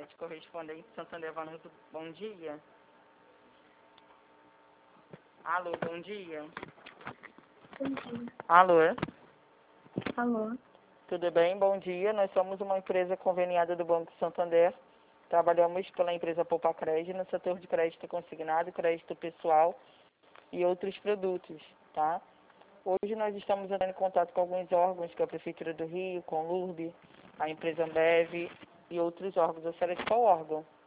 Parte Correspondente Santander Vanuso, bom dia. Alô, bom dia. Bom dia. Alô, Alô. tudo bem? Bom dia. Nós somos uma empresa conveniada do Banco Santander. Trabalhamos pela empresa Poupa Crédito no setor de crédito consignado, crédito pessoal e outros produtos, tá? Hoje nós estamos entrando em contato com alguns órgãos, que é a Prefeitura do Rio, com a Lurb, a empresa Ambev e outros órgãos. A senhora de qual órgão?